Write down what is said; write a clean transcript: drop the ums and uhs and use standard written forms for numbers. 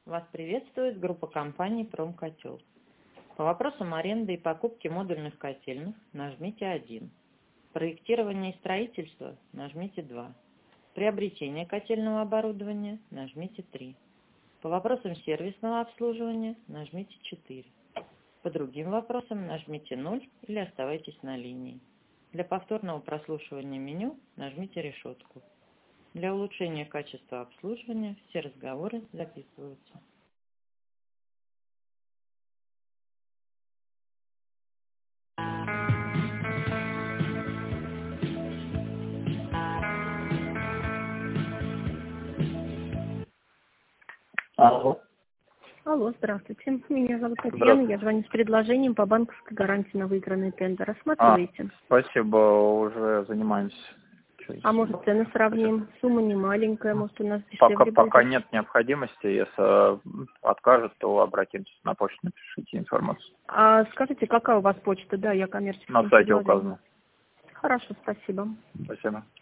Вас приветствует группа компаний «Промкотел». По вопросам аренды и покупки модульных котельных нажмите 1. Проектирование и строительство нажмите 2. Приобретение котельного оборудования нажмите 3. По вопросам сервисного обслуживания нажмите 4. По другим вопросам нажмите 0 или оставайтесь на линии. Для повторного прослушивания меню нажмите решетку. Для улучшения качества обслуживания все разговоры записываются. Алло. Алло, здравствуйте. Меня зовут Татьяна. Здравствуйте. Я звоню с предложением по банковской гарантии на выигранный тендер. Рассматриваете? Спасибо, уже занимаемся. А может, цены сравним? Сумма не маленькая, может, у нас дешевле Пока будет? нет необходимости. Если откажет, то обратимся на почту, напишите информацию. А скажите, какая у вас почта? Да, я коммерческий. На сайте указано. Хорошо, спасибо. Спасибо.